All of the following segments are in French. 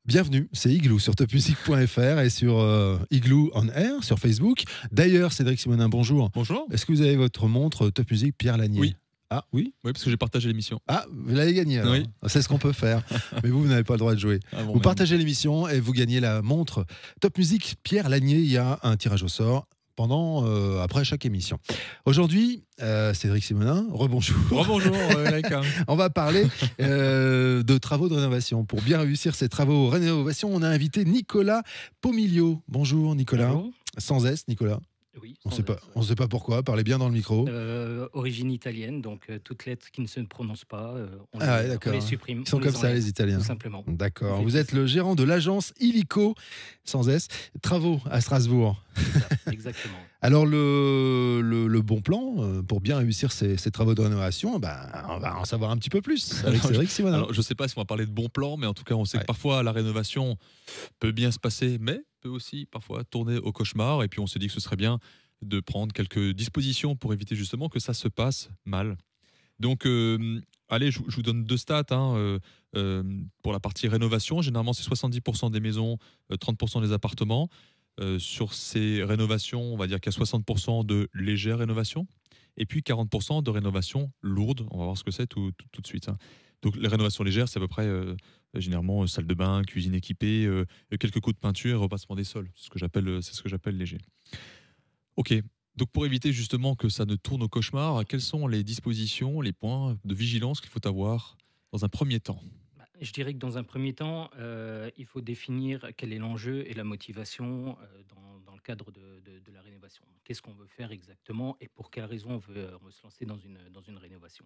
Bienvenue, c'est Igloo sur topmusic.fr et sur Igloo on Air sur Facebook. D'ailleurs, Cédric Simonin, bonjour. Bonjour. Est-ce que vous avez votre montre Top Music Pierre Lanier? Oui. Ah oui. Oui, parce que j'ai partagé l'émission. Ah, vous l'avez gagné alors. Oui. C'est ce qu'on peut faire. Mais vous n'avez pas le droit de jouer. Ah bon, Vous partagez l'émission et vous gagnez la montre Top Music Pierre Lanier. Il y a un tirage au sort après chaque émission. Aujourd'hui, Cédric Simonin, rebonjour. Rebonjour, On va parler de travaux de rénovation. Pour bien réussir ces travaux de rénovation, on a invité Nicolas Pomiglio. Bonjour Nicolas. Bonjour. Sans S, Nicolas. Oui, On ne sait pas pourquoi. Parlez bien dans le micro. origine italienne, donc toutes lettres qui ne se prononcent pas, on les supprime. Ils sont comme ça, les Italiens. Tout simplement. D'accord. Vous êtes le gérant de l'agence Illico, sans S, travaux à Strasbourg. Exactement. Alors, le bon plan pour bien réussir ces travaux de rénovation, on va en savoir un petit peu plus avec Cédric Simonin. Alors, je ne sais pas si on va parler de bon plan, mais en tout cas, on sait que parfois la rénovation peut bien se passer, mais peut aussi parfois tourner au cauchemar. Et puis, on s'est dit que ce serait bien de prendre quelques dispositions pour éviter justement que ça se passe mal. Donc, allez, je vous donne deux stats. Pour la partie rénovation, généralement, c'est 70% des maisons, 30% des appartements. Sur ces rénovations, on va dire qu'il y a 60% de légères rénovations et puis 40% de rénovations lourdes. On va voir ce que c'est tout de suite. Donc, les rénovations légères, c'est à peu près généralement salle de bain, cuisine équipée, quelques coups de peinture et repassement des sols. C'est ce que j'appelle léger. Ok. Donc, pour éviter justement que ça ne tourne au cauchemar, quelles sont les dispositions, les points de vigilance qu'il faut avoir dans un premier temps? Je dirais que dans un premier temps, il faut définir quel est l'enjeu et la motivation dans le cadre de la rénovation. Qu'est-ce qu'on veut faire exactement et pour quelles raisons on veut se lancer dans une rénovation.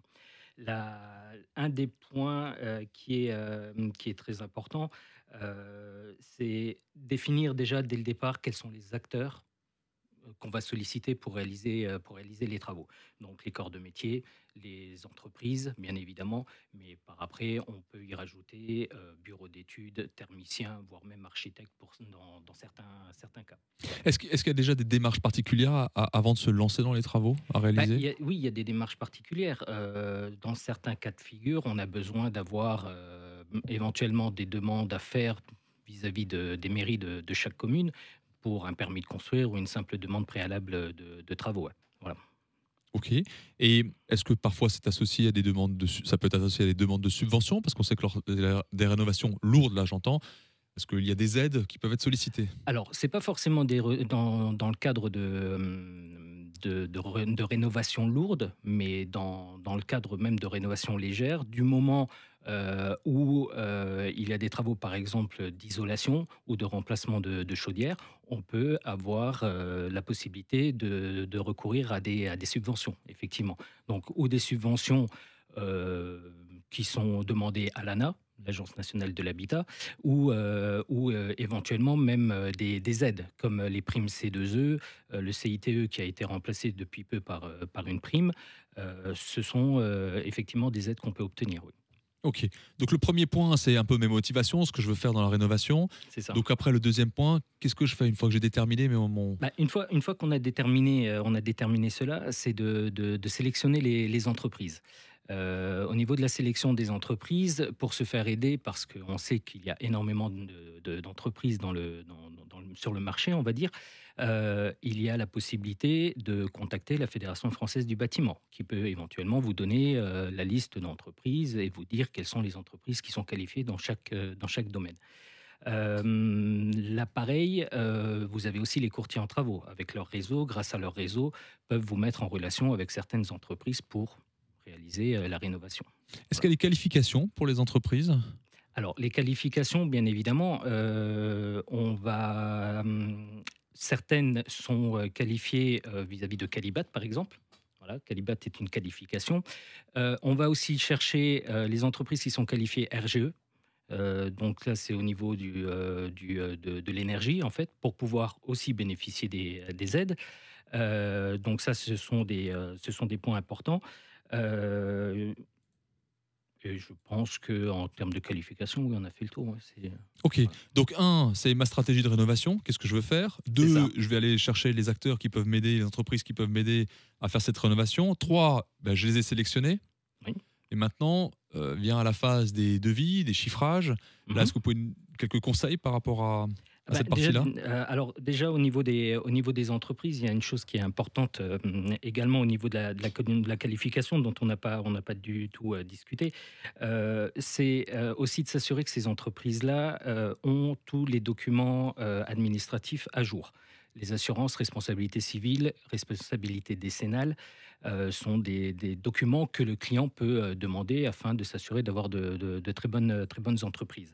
Un des points qui est très important, c'est définir déjà dès le départ quels sont les acteurs qu'on va solliciter pour réaliser les travaux. Donc les corps de métier, les entreprises, bien évidemment, mais par après, on peut y rajouter bureau d'études, thermicien, voire même architecte dans certains cas. Est-ce qu'il y a déjà des démarches particulières avant de se lancer dans les travaux à réaliser? Oui, il y a des démarches particulières. Dans certains cas de figure, on a besoin d'avoir éventuellement des demandes à faire vis-à-vis des mairies de chaque commune, pour un permis de construire ou une simple demande préalable de travaux. Ouais. Voilà. Ok. Et est-ce que parfois c'est associé à des demandes ça peut être associé à des demandes de subvention, parce qu'on sait que lors des rénovations lourdes, là j'entends, est-ce qu'il y a des aides qui peuvent être sollicitées? Alors, c'est pas forcément dans le cadre de rénovation lourde, mais dans le cadre même de rénovation légère, du moment où il y a des travaux, par exemple, d'isolation ou de remplacement de chaudière, on peut avoir la possibilité de recourir à des subventions, effectivement. Donc, ou des subventions qui sont demandées à l'ANA, l'Agence nationale de l'habitat, ou éventuellement même des aides, comme les primes C2E, le CITE qui a été remplacé depuis peu par une prime. Ce sont effectivement des aides qu'on peut obtenir, oui. Ok. Donc le premier point, c'est un peu mes motivations, ce que je veux faire dans la rénovation. C'est ça. Donc après, le deuxième point, qu'est-ce que je fais une fois que j'ai déterminé mon... Une fois qu'on a déterminé cela, c'est de sélectionner les entreprises. Au niveau de la sélection des entreprises, pour se faire aider, parce qu'on sait qu'il y a énormément d'entreprises sur le marché, on va dire, il y a la possibilité de contacter la Fédération française du bâtiment, qui peut éventuellement vous donner la liste d'entreprises et vous dire quelles sont les entreprises qui sont qualifiées dans chaque domaine. Là, pareil, vous avez aussi les courtiers en travaux. Avec leur réseau, grâce à leur réseau, peuvent vous mettre en relation avec certaines entreprises pour réaliser la rénovation. Est-ce qu'il y a des qualifications pour les entreprises? Alors, les qualifications, bien évidemment, certaines sont qualifiées vis-à-vis de Qualibat, par exemple. Voilà, Qualibat est une qualification. On va aussi chercher les entreprises qui sont qualifiées RGE. Donc là, c'est au niveau de l'énergie, en fait, pour pouvoir aussi bénéficier des aides. Donc ça, ce sont des points importants. Et je pense qu'en termes de qualification, oui, on a fait le tour. Ouais, ok, voilà. Donc c'est ma stratégie de rénovation, qu'est-ce que je veux faire? 2, je vais aller chercher les acteurs qui peuvent m'aider, les entreprises qui peuvent m'aider à faire cette rénovation. 3, je les ai sélectionnés. Oui. Et maintenant, vient à la phase des devis, des chiffrages. Là, est-ce que vous pouvez quelques conseils par rapport à cette partie-là? Alors déjà au niveau des entreprises, il y a une chose qui est importante également au niveau de la qualification dont on n'a pas du tout discuté. C'est aussi de s'assurer que ces entreprises-là ont tous les documents administratifs à jour. Les assurances, responsabilité civile, responsabilité décennale sont des documents que le client peut demander afin de s'assurer d'avoir de très bonnes entreprises.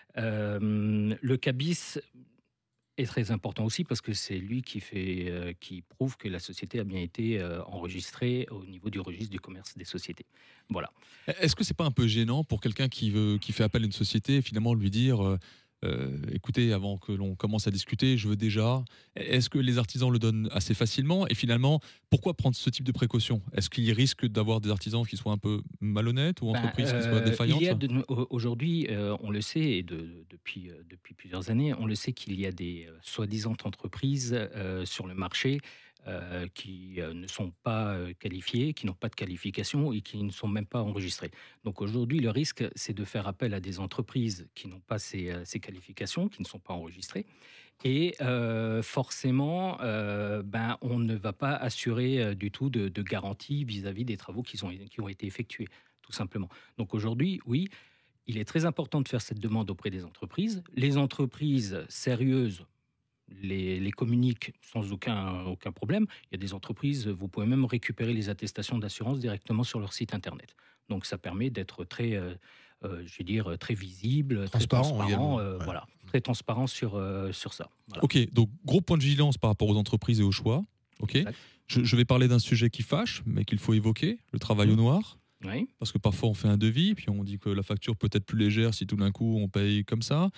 Le CABIS est très important aussi parce que c'est lui qui prouve que la société a bien été enregistrée au niveau du registre du commerce des sociétés. Voilà. Est-ce que c'est pas un peu gênant pour quelqu'un qui fait appel à une société, finalement lui dire écoutez, avant que l'on commence à discuter, je veux déjà. Est-ce que les artisans le donnent assez facilement? Et finalement, pourquoi prendre ce type de précaution? Est-ce qu'il risque d'avoir des artisans qui soient un peu malhonnêtes ou entreprises qui soient défaillantes? Aujourd'hui, on le sait, et depuis plusieurs années, on le sait qu'il y a des soi-disant entreprises sur le marché qui ne sont pas qualifiées, qui n'ont pas de qualification et qui ne sont même pas enregistrées. Donc aujourd'hui, le risque, c'est de faire appel à des entreprises qui n'ont pas ces qualifications, qui ne sont pas enregistrées. Et forcément, on ne va pas assurer du tout de garantie vis-à-vis des travaux qui ont été effectués, tout simplement. Donc aujourd'hui, oui, il est très important de faire cette demande auprès des entreprises. Les entreprises sérieuses les communiquent sans aucun problème. Il y a des entreprises, vous pouvez même récupérer les attestations d'assurance directement sur leur site internet. Donc ça permet d'être très, je veux dire, très visible, transparent, voilà, très transparent sur ça. Voilà. Ok, donc gros point de vigilance par rapport aux entreprises et aux choix. Ok, je vais parler d'un sujet qui fâche, mais qu'il faut évoquer, le travail au noir. Oui. Parce que parfois on fait un devis, puis on dit que la facture peut être plus légère si tout d'un coup on paye comme ça.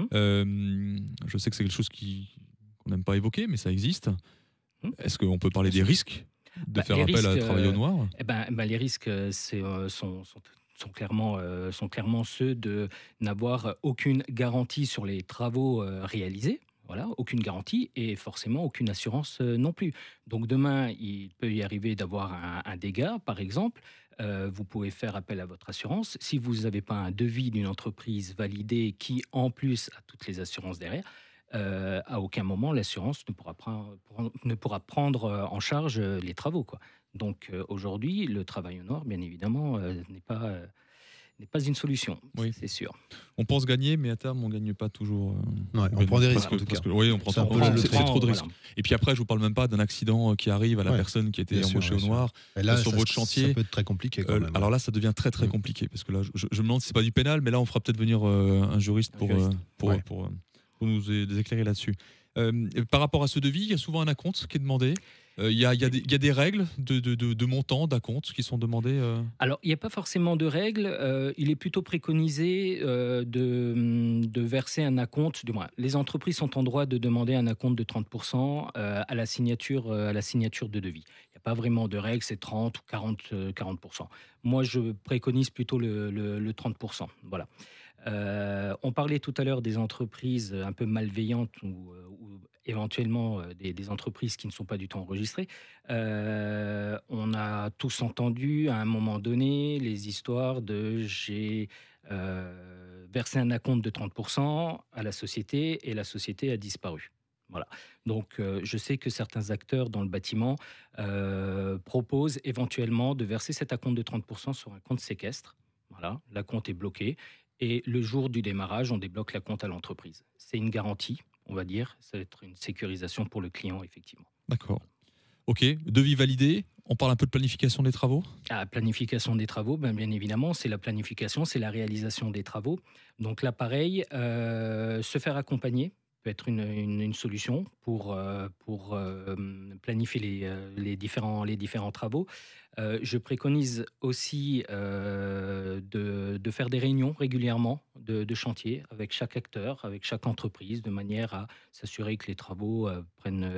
Je sais que c'est quelque chose qu'on n'aime pas évoquer, mais ça existe. Est-ce qu'on peut parler des risques de faire appel à travail au noir? Les risques sont clairement ceux de n'avoir aucune garantie sur les travaux réalisés. Voilà, aucune garantie et forcément aucune assurance non plus. Donc demain, il peut y arriver d'avoir un dégât, par exemple. Vous pouvez faire appel à votre assurance. Si vous n'avez pas un devis d'une entreprise validée qui, en plus, a toutes les assurances derrière, à aucun moment l'assurance ne pourra prendre en charge les travaux, quoi. Donc aujourd'hui, le travail au noir, bien évidemment, n'est pas une solution, oui, c'est sûr. On pense gagner, mais à terme, on ne gagne pas toujours. On prend des risques, en tout cas. Oui, on prend c'est trop de risques. Voilà. Et puis après, je ne vous parle même pas d'un accident qui arrive à la personne qui a été embauchée au noir là, sur votre chantier. Ça peut être très compliqué quand même. Alors là, ça devient très compliqué, parce que là, je me demande si ce n'est pas du pénal, mais là, on fera peut-être venir un juriste pour nous éclairer là-dessus. Par rapport à ce devis, il y a souvent un acompte qui est demandé. Il y a des règles de montant d'acompte qui sont demandées. Alors, il n'y a pas forcément de règles. Il est plutôt préconisé de verser un acompte. Du moins, les entreprises sont en droit de demander un acompte de 30% à la signature de devis. Il n'y a pas vraiment de règles, c'est 30 ou 40%. Moi, je préconise plutôt le 30%. Voilà. On parlait tout à l'heure des entreprises un peu malveillantes ou éventuellement des entreprises qui ne sont pas du tout enregistrées. On a tous entendu à un moment donné les histoires de j'ai versé un acompte de 30% à la société et la société a disparu. Voilà. Donc, je sais que certains acteurs dans le bâtiment proposent éventuellement de verser cet acompte de 30% sur un compte séquestre. Voilà, l'acompte est bloqué. Et le jour du démarrage, on débloque la compte à l'entreprise. C'est une garantie, on va dire. Ça va être une sécurisation pour le client, effectivement. D'accord. Ok, devis validé. On parle un peu de planification des travaux. Planification des travaux, bien évidemment, c'est la planification, c'est la réalisation des travaux. Donc là, pareil, se faire accompagner peut être une solution pour planifier les différents travaux. Je préconise aussi de faire des réunions régulièrement de chantier avec chaque acteur, avec chaque entreprise, de manière à s'assurer que les travaux prennent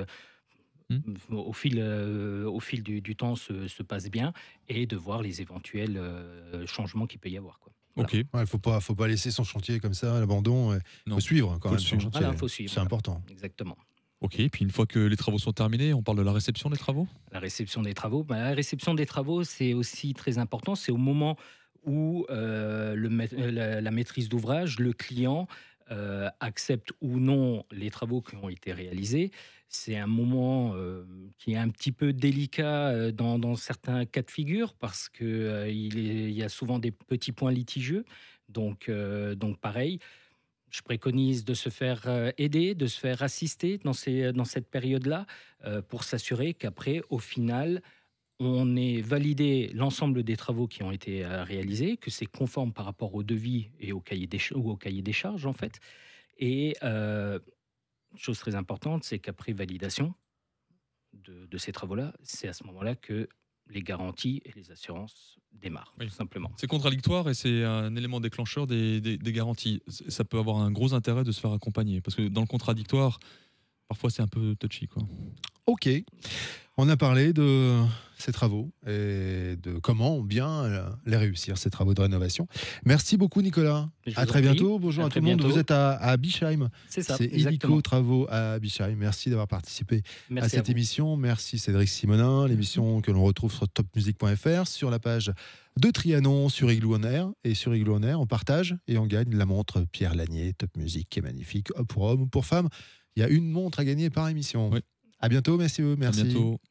au fil du temps se passent bien et de voir les éventuels changements qu'il peut y avoir, quoi. Voilà. Ok. Il faut pas laisser son chantier comme ça à l'abandon. Il faut suivre quand même son chantier. Voilà, faut suivre. C'est important. Exactement. Ok, et puis une fois que les travaux sont terminés, on parle de la réception des travaux. La réception des travaux, la réception des travaux, c'est aussi très important. C'est au moment où la maîtrise d'ouvrage, le client accepte ou non les travaux qui ont été réalisés. C'est un moment qui est un petit peu délicat dans certains cas de figure parce qu'il y a souvent des petits points litigieux. Donc pareil, je préconise de se faire aider, de se faire assister dans cette période-là pour s'assurer qu'après, au final, on ait validé l'ensemble des travaux qui ont été réalisés, que c'est conforme par rapport au devis et ou au cahier des charges, en fait. Et chose très importante, c'est qu'après validation de ces travaux-là, c'est à ce moment-là que les garanties et les assurances démarrent, Oui. tout simplement. C'est contradictoire et c'est un élément déclencheur des garanties. Ça peut avoir un gros intérêt de se faire accompagner parce que dans le contradictoire, parfois c'est un peu touchy, quoi. Ok, on a parlé de ces travaux et de comment bien les réussir, ces travaux de rénovation. Merci beaucoup Nicolas. Je vous À en très prie. bientôt. Bonjour À à tout très le monde. bientôt. Vous êtes à Bischheim. C'est ça, C'est exactement. Illico Travaux à Bischheim. Merci d'avoir participé Merci à cette vous. émission. Merci Cédric Simonin. L'émission que l'on retrouve sur topmusic.fr, sur la page de Trianon, sur Igloo On Air. Et sur Igloo On Air, on partage et on gagne la montre Pierre Lanier, Top Music, qui est magnifique, pour hommes ou pour femmes. Il y a une montre à gagner par émission. Oui. À bientôt, messieurs. À Merci. bientôt.